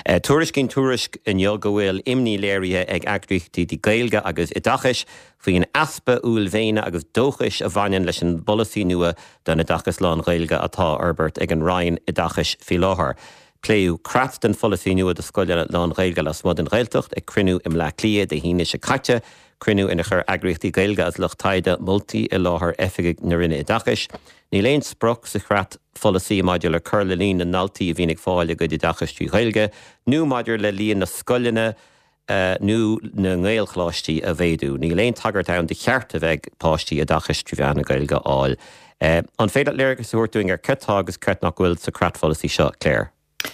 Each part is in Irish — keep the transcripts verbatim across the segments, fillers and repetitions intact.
Tuairis cinn tuairis in jol go bhfuil imní léirithe ag eagraíochtaí di Gaeilge agus Oideachais faoin aspa úil féine agus dóchais a bhain leis an bolasaí nua don Oideachas lán Gaeilge atá arbeirt ag an Ryan Oideachais fi láthair. Pléú crat den folasaí nua de scoile lán Gaeilge las mod an Gaeltacht ag crinú im le clia de híine se caite, crinú ina chur eagraíochtaí Gaeilge as luchtaide multi i láthair efigig na rinne Oideachais. Ní léon spruch sa chrat folasaí maidir le chur le líon na naltaí a bhínig fáil go Oideachais trí Gaeilge, nó maidir le líon na scoilena Uh, nu na ngéilchláistí a bhéadú. Ní léon tagart ann de cheart a bheith páistí Oideachais trí bheanna Gaeilge áil. Uh, an féad léirgus úirtúing ar cetá agus cet nach bhfuil sa cratfolasaí seo, Claire.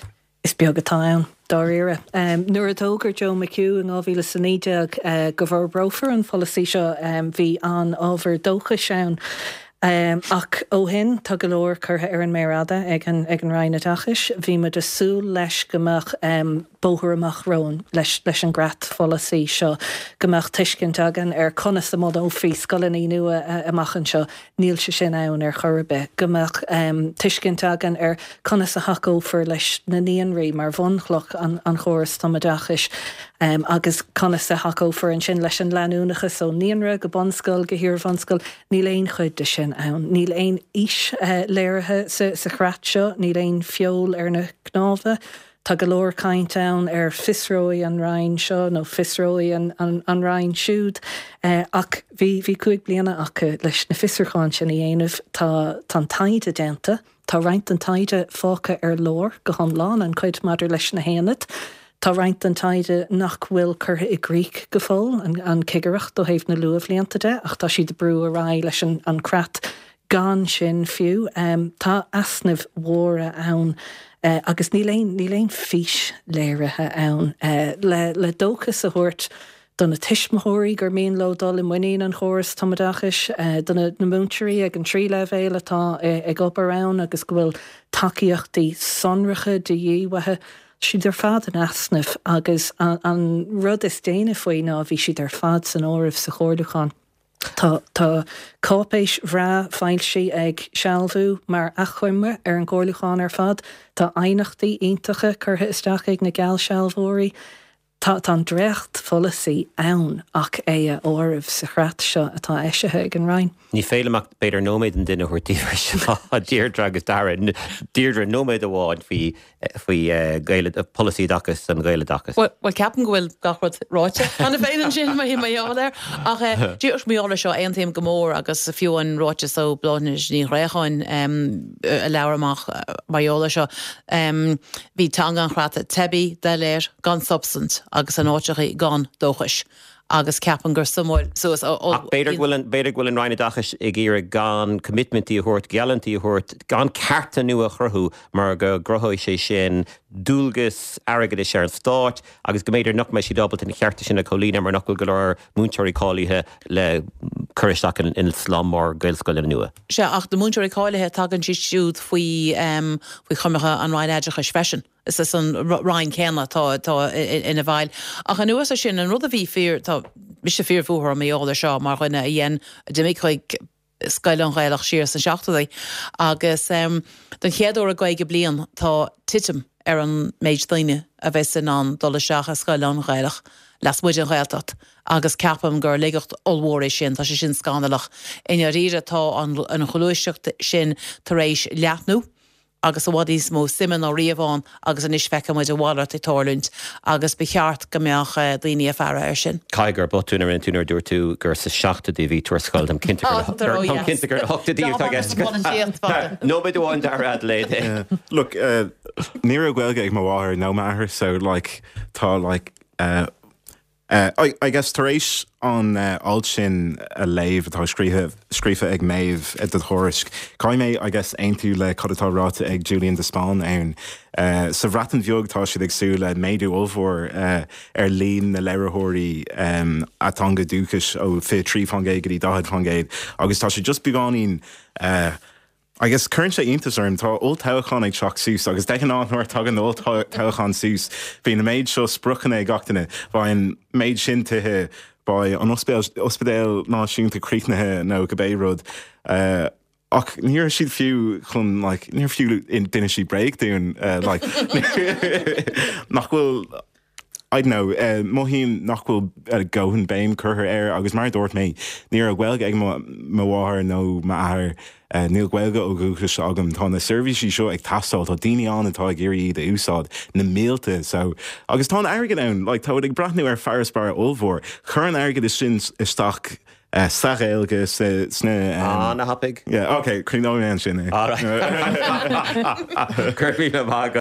Is beag atá ann, dáíire. Um, nuair a tógur Joe McHugh an ábhíle san éideag uh, go bhar brofer an folasaí seo um, bhí an ábhar dóchais ann. Um, ach ó hin tá go leor curtha ar an mérada ag an, ag an Ryan Oideachais, bhí me de súil leis gomach um, bóthar amach rón leis, leis an grat folasaí seo gomach tuiscint agan ar conas a mod ó frí scolaní nua uh, amachchan seo níl se sin ann ar chorbe gomach um, tuiscint agan ar conas a hacófar leis na níonraí mar bhonchloch an, an chóras Tom Oideachais um, agus conas a hacófar an sin leis an leanúnacha so níonra go bonscoil go hir bonscoil níl éon chuid de sin ann. Níl éon is uh, léirithe sa, sa chrat seo, níl éon fiol ar na gnáfa. Tá go leor caint ann ar fisróí an Ryan seo, nó fisróí an, an, an Ryan siúd. Uh, ach bhí bhí cuaig bliana acu leis na fisarcháin sin i dhéanamh tá tá taide déanta, tá roinnt an taide fáca ar lór go thomláin an chuid maidir leis na héanad. Tá roinnt an taide nach bhfuil curtha i gríic go fóil an, an cigaireacht do héamh na luamh léantaide ach tá siad brú a rá leis an, an crat gan sin fiú. Um, tá asnamh mhóra ann uh, agus ní léon ní léon fís léirithe ann uh, le, le dóchas a thuirt donna tiismóirí gur míon lo dul i muíon an chóras Tom Oideachais uh, donna na múnteirí ag an trí le bhéile atá uh, ag op arán agus go bhfuil takeíochtaí sonracha de dhíomhathe siad ar fad an asnamh agus an, an rud is déine faoi ná bhí siad ar fad san áibh sa chóirducháin. Tá tá cápéis bhrá fáilsí ag sealbhú mar achuimre ar an gcóirlucháin ar fad, tá aithneachtaí iontacha curtha isteach ag na geal sealbhóirí. Tá tá an dreacht folasaí ann ach é a áibh sa chrat seo atá éisithe ag an Ryan. Ní féileach beidir nóméid an duine chuirtíir seo a Deirdre agus Dara. Deirdre nóméid a bháin faoi faoi policy Oideachais an Gaeilge Oideachais. Well, well ceapan go bhfuil gachfad ráite anna féin sin mai mai áir ach dúirt míála seo aon taim go mór agus a fiú an ráite so bláis ní réáin a leabharach maiála seo. Bhí tan an chráta tebi de léir gan substance agus an áiteach gan dóchais. agus ceapan gur samóil. So beidir bhfuil an Ryan Oideachais ag íar gan commitmentí a thuirt, gealantí a thuirt, gan carta nua a chruthú mar go grothóid sé sin dúlgus agad is ar an stáit agus go méidir nach meid si dobalta na chearta sin na cholína mar nach go leir múnteirí cáilithe le curisteach in in slum or gailscoil nua. Se ach de múnteirí cáilithe tagann si siúd faoi um, faoi chumacha an Ryan Oideachais fesin. Is this an Ryan Kenna tá tá in a bhail. Ach an nuas sin an rud a bhí fear tá mis sé fear fuair mé ála seo mar chuine a dhéan de mé chuig scail an ghailach siar san seachtaí agus um, den chéadú a gaige blian tá titim ar an méid daine a bheits san an dola seach a scail an ghailach las muid an ghailtat agus ceapam gur legacht olmhór sin tá sé sin scandalach ina riire tá an an cholúiseacht sin tar éis leathnú agus a bhádís mó siman ó riamháin agus an isfecha muid a bhálart i tálúnt agus becheart go meach daoine a fearra ar sin. Caigur botúnar an túnar dúir tú gur sa seachtaí bhí tuairscoil am cinnte gur hochtadíir tá nó bid bháin dar Adelaide. Look, ní a ghilge ag má bháthair nó maithair so like tá like uh, Uh, I, I guess tar éis an uh, áil sin a léamh atá scríofa ag méamh ag do thuairisc. Cai mé I guess aon tú le codatá ráta ag Julian de Spáin ann. Uh, sa bhratan bheog tá siad ag sú le méadú ómhór uh, ar líon na leireathirí um, atá go dúchas ó fi trí fangéid go dtí dahad fangéid. Agus tá si just beáín uh, I guess current sé intas arm tá old teachán ag seach sús agus de an áthir tagan old teachán sús hí na méid seo spruchan ag gachtainine bhain méid sin tuthe ba an ospedéil náisiúnta críicnathe nó go béród ach níor siad fiú chun like níor fiú in duine si breakdown uh, like nach bhfuil I don't know, uh, mohín nachhfuil uh, gohan béim chuthair air agus mar dúirt mé níor a ghilga ag mo bháthair nó maithair uh, níl ghilga ó gúchas agam tá na servicí seo ag tasáil tá daine an atá géirí de úsáid na méalta so agus tá airgad ann, like, tá ag brathnú ar fearspar olmhór chur an airgad is sin isteach Uh, Sachéilge sna Ah, na hapig? Yeah, okay, críná an sin. All right. Kirby na